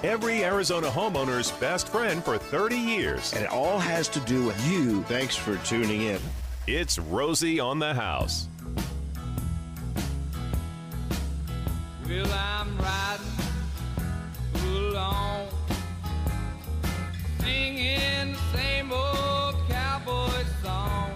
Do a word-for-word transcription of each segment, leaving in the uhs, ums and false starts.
Every Arizona homeowner's best friend for thirty years. And it all has to do with you. Thanks for tuning in. It's Rosie on the House. Well, I'm riding along, singing the same old cowboy song.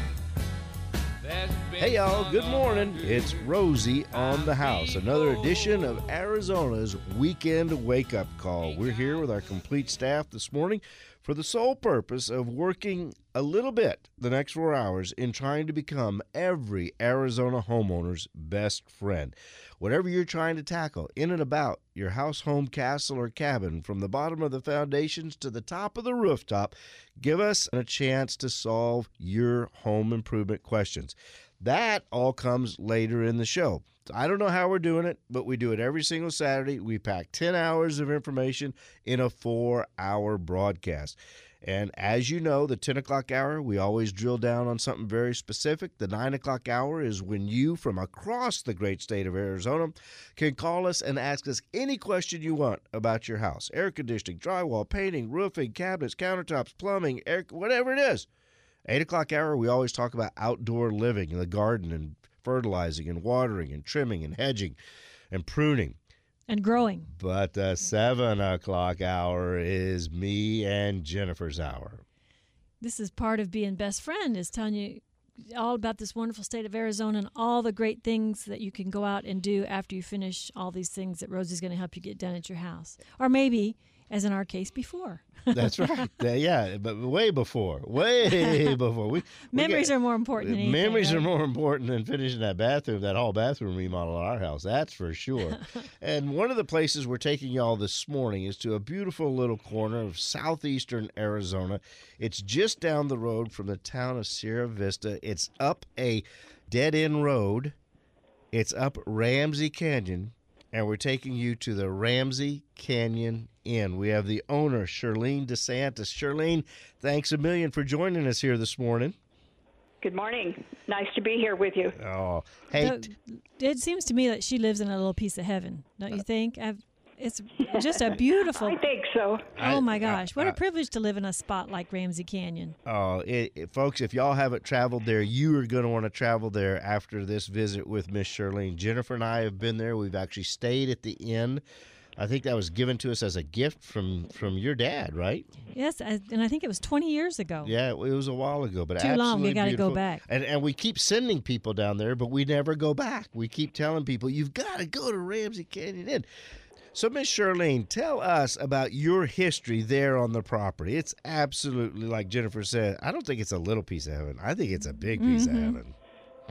Hey y'all, good morning. It's Rosie on the House, another edition of Arizona's Weekend Wake Up Call. We're here with our complete staff this morning for the sole purpose of working a little bit the next four hours in trying to become every Arizona homeowner's best friend. Whatever you're trying to tackle in and about your house, home, castle, or cabin, from the bottom of the foundations to the top of the rooftop, give us a chance to solve your home improvement questions. That all comes later in the show. I don't know how we're doing it, but we do it every single Saturday. We pack ten hours of information in a four-hour broadcast. And as you know, the ten o'clock hour, we always drill down on something very specific. The nine o'clock hour is when you, from across the great state of Arizona, can call us and ask us any question you want about your house. Air conditioning, drywall, painting, roofing, cabinets, countertops, plumbing, air, whatever it is. eight o'clock hour, we always talk about outdoor living in the garden and fertilizing and watering and trimming and hedging and pruning. And growing. But the seven o'clock hour is me and Jennifer's hour. This is part of being best friend, is telling you all about this wonderful state of Arizona and all the great things that you can go out and do after you finish all these things that Rosie's going to help you get done at your house. Or maybe, as in our case, before. That's right. Yeah, but way before. Way before. We, memories we get, are more important than anything. Memories right? are more important than finishing that bathroom, that whole bathroom remodel in our house. That's for sure. And one of the places we're taking y'all this morning is to a beautiful little corner of southeastern Arizona. It's just down the road from the town of Sierra Vista. It's up a dead-end road. It's up Ramsey Canyon. And we're taking you to the Ramsey Canyon Inn. We have the owner, Shirlene DeSantis. Shirlene, thanks a million for joining us here this morning. Good morning. Nice to be here with you. Oh, hey. So, it seems to me that she lives in a little piece of heaven, don't you think? I've, it's just a beautiful... I think so. Oh, my gosh. What I, a privilege to live in a spot like Ramsey Canyon. Oh, it, it, folks, if y'all haven't traveled there, you are going to want to travel there after this visit with Miss Shirlene. Jennifer and I have been there. We've actually stayed at the inn. I think that was given to us as a gift from, from your dad, right? Yes, I, and I think it was twenty years ago. Yeah, it was a while ago, but Too absolutely long. We got to go back. And and we keep sending people down there, but we never go back. We keep telling people, you've got to go to Ramsey Canyon Inn. So, Miss Shirlene, tell us about your history there on the property. It's absolutely, like Jennifer said, I don't think it's a little piece of heaven. I think it's a big piece mm-hmm. of heaven.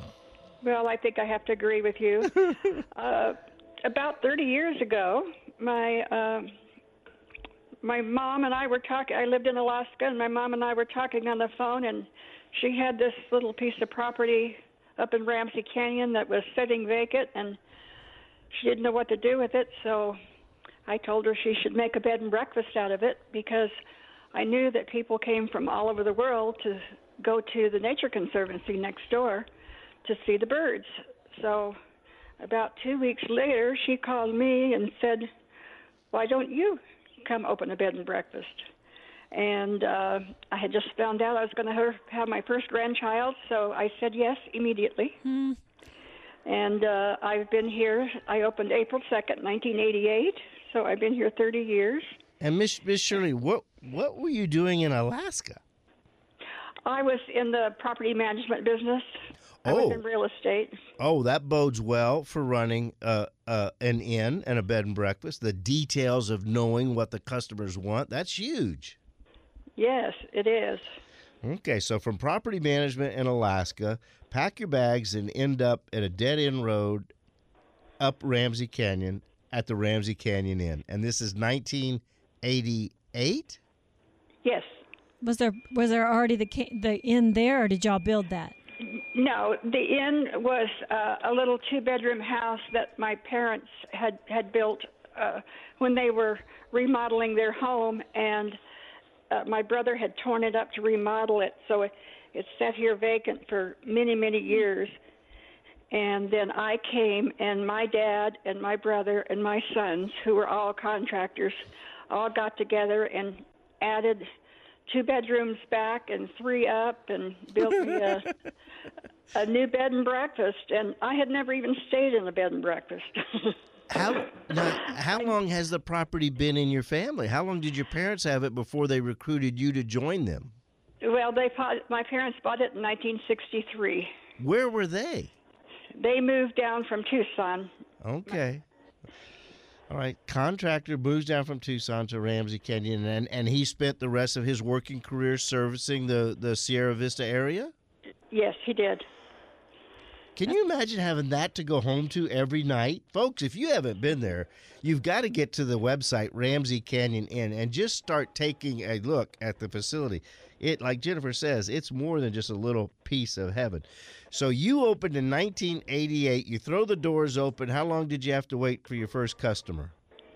Well, I think I have to agree with you. uh, about thirty years ago, my uh, my mom and I were talking. I lived in Alaska, and my mom and I were talking on the phone, and she had this little piece of property up in Ramsey Canyon that was sitting vacant, and she didn't know what to do with it, so I told her she should make a bed and breakfast out of it, because I knew that people came from all over the world to go to the Nature Conservancy next door to see the birds. So about two weeks later, she called me and said, why don't you come open a bed and breakfast? And uh, I had just found out I was going to have my first grandchild, so I said yes immediately. Hmm. And uh, I've been here. I opened April second, nineteen eighty-eight, so I've been here thirty years. And Miss Miss Shirley, what what were you doing in Alaska? I was in the property management business. I Oh. was in real estate. Oh, that bodes well for running uh, uh, an inn and a bed and breakfast. The details of knowing what the customers want, that's huge. Yes, it is. Okay, so from property management in Alaska, pack your bags and end up at a dead-end road up Ramsey Canyon at the Ramsey Canyon Inn. And this is nineteen eighty-eight? Yes. Was there was there already the ca- the inn there, or did y'all build that? No, the inn was uh, a little two-bedroom house that my parents had, had built uh, when they were remodeling their home, and uh, my brother had torn it up to remodel it, so it, it sat here vacant for many, many years. And then I came, and my dad and my brother and my sons, who were all contractors, all got together and added two bedrooms back and three up and built me a, a new bed and breakfast. And I had never even stayed in a bed and breakfast. How now, how long has the property been in your family? How long did your parents have it before they recruited you to join them? Well, they bought, my parents bought it in nineteen sixty-three. Where were they? They moved down from Tucson. Okay. All right. Contractor moves down from Tucson to Ramsey Canyon, and, and he spent the rest of his working career servicing the, the Sierra Vista area? Yes, he did. Can you imagine having that to go home to every night? Folks, if you haven't been there, you've got to get to the website, Ramsey Canyon Inn, and just start taking a look at the facility. It, like Jennifer says, it's more than just a little piece of heaven. So you opened in nineteen eighty-eight. You throw the doors open. How long did you have to wait for your first customer?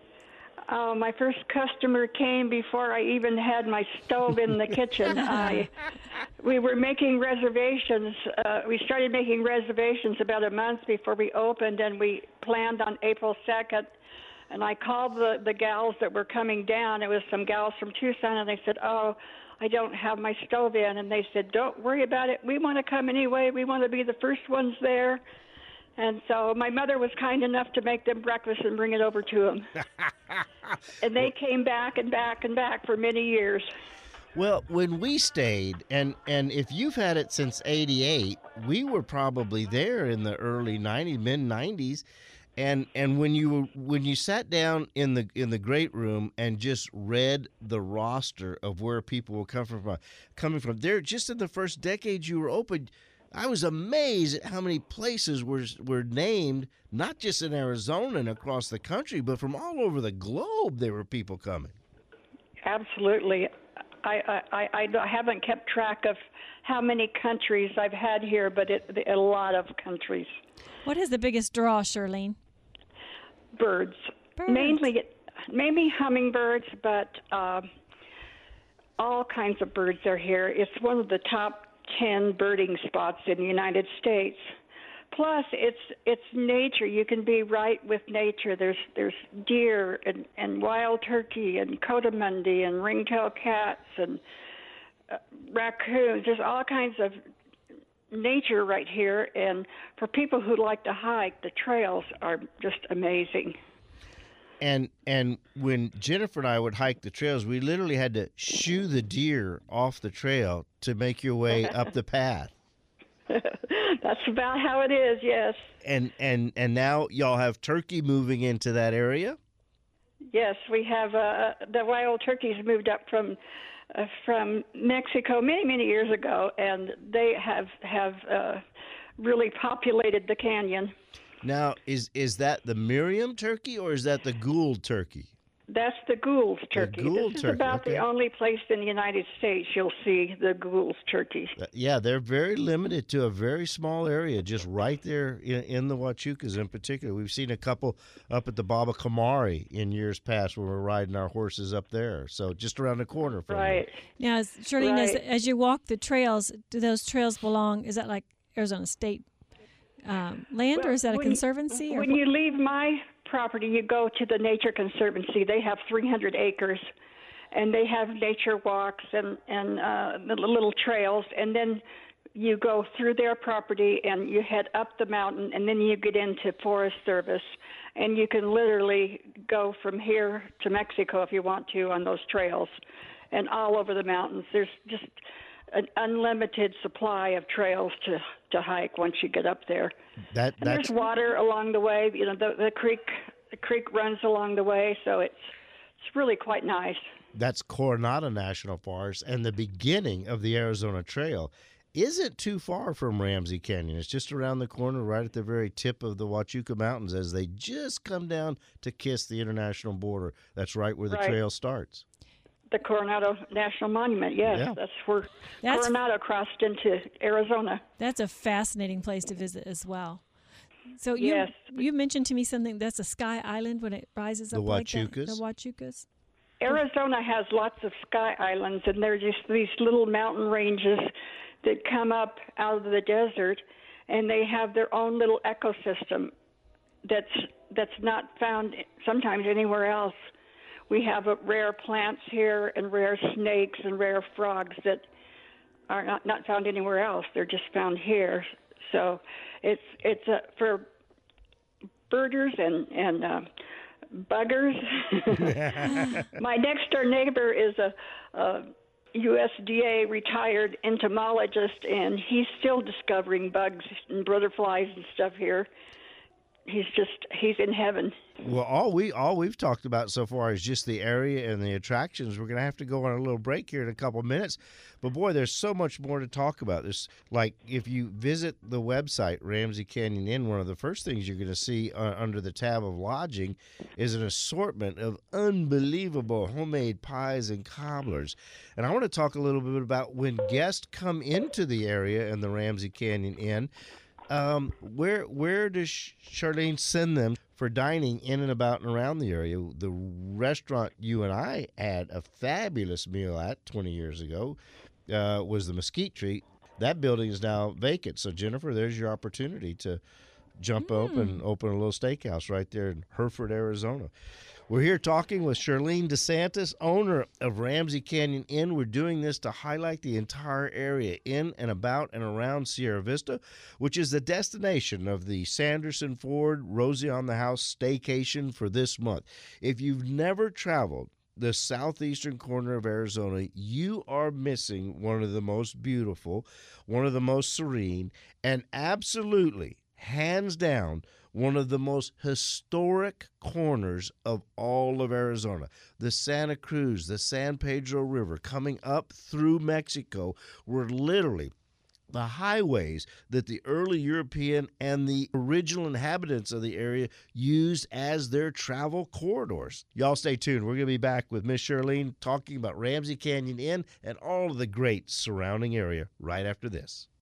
Uh, my first customer came before I even had my stove in the kitchen. I, we were making reservations. Uh, we started making reservations about a month before we opened, and we planned on April second. And I called the, the gals that were coming down. It was some gals from Tucson, and they said, oh, I don't have my stove in. And they said, don't worry about it. We want to come anyway. We want to be the first ones there. And so my mother was kind enough to make them breakfast and bring it over to them. And they came back and back and back for many years. Well, when we stayed, and, and if you've had it since eighty-eight, we were probably there in the early nineties, mid nineties. And and when you when you sat down in the in the great room and just read the roster of where people were coming from, coming from there, just in the first decade you were open, I was amazed at how many places were were named, not just in Arizona and across the country, but from all over the globe. There were people coming. Absolutely. I I, I, I haven't kept track of how many countries I've had here, but it, a lot of countries. What is the biggest draw, Shirlene? Birds. Birds. Mainly, mainly hummingbirds, but uh, all kinds of birds are here. It's one of the top ten birding spots in the United States. Plus, it's it's nature. You can be right with nature. There's there's deer and, and wild turkey and coatimundi and ringtail cats and uh, raccoons. There's all kinds of nature right here, and for people who like to hike, the trails are just amazing. And and when Jennifer and I would hike the trails, we literally had to shoo the deer off the trail to make your way up the path. That's about how it is, yes. And and and now y'all have turkey moving into that area? Yes, we have uh, the wild turkeys moved up from uh, from Mexico many, many years ago, and they have have uh, really populated the canyon. Now, is is that the Miriam turkey or is that the Gould turkey? That's the Gould's turkey. Gould this is turkey, about okay. the only place in the United States you'll see the Gould's turkeys. Uh, Yeah, they're very limited to a very small area, just right there in, in the Huachucas in particular. We've seen a couple up at the Baba Kamari in years past when we're riding our horses up there. So just around the corner from Right. Now, as, Shirlene, as, Right. as you walk the trails, do those trails belong, is that like Arizona State um, land, or is that a When- conservancy? Or When what? you leave my property, you go to the Nature Conservancy. They have three hundred acres, and they have nature walks and, and uh, the little trails, and then you go through their property and you head up the mountain, and then you get into Forest Service, and you can literally go from here to Mexico if you want to on those trails, and all over the mountains. There's just an unlimited supply of trails to, to hike once you get up there. that. And That's there's water along the way. You know, the, the creek the creek runs along the way, so it's it's really quite nice. that's Coronado National Forest, and the beginning of the Arizona Trail isn't too far from Ramsey Canyon. It's just around the corner, right at the very tip of the Huachuca Mountains, as they just come down to kiss the international border. That's right where the Right. trail starts. The Coronado National Monument, yes, Yeah. that's where That's- Coronado crossed into Arizona. That's a fascinating place to visit as well. So you Yes. you mentioned to me something that's a sky island when it rises The up like that. Huachucas? The Huachucas. Arizona has lots of sky islands, and they're just these little mountain ranges that come up out of the desert, and they have their own little ecosystem that's that's not found sometimes anywhere else. We have uh, rare plants here and rare snakes and rare frogs that are not, not found anywhere else. They're just found here. So it's it's uh, for birders and and uh, buggers. My next door neighbor is a, a U S D A retired entomologist, and he's still discovering bugs and butterflies and stuff here. He's just he's in heaven. Well, all we all we've talked about so far is just the area and the attractions. We're going to have to go on a little break here in a couple of minutes. But boy, there's so much more to talk about. There's like if you visit the website Ramsey Canyon Inn, one of the first things you're going to see uh, under the tab of lodging is an assortment of unbelievable homemade pies and cobblers. And I want to talk a little bit about when guests come into the area in the Ramsey Canyon Inn. Um, where where does Charlene send them for dining in and about and around the area? The restaurant you and I had a fabulous meal at twenty years ago uh, was the Mesquite Tree. That building is now vacant. So, Jennifer, there's your opportunity to jump mm. up and open a little steakhouse right there in Hereford, Arizona. We're here talking with Charlene DeSantis, owner of Ramsey Canyon Inn. We're doing this to highlight the entire area in and about and around Sierra Vista, which is the destination of the Sanderson Ford Rosie on the House staycation for this month. If you've never traveled the southeastern corner of Arizona, you are missing one of the most beautiful, one of the most serene, and absolutely, hands down, one of the most historic corners of all of Arizona. The Santa Cruz, the San Pedro River coming up through Mexico were literally the highways that the early European and the original inhabitants of the area used as their travel corridors. Y'all stay tuned. We're going to be back with Miss Charlene talking about Ramsey Canyon Inn and all of the great surrounding area right after this.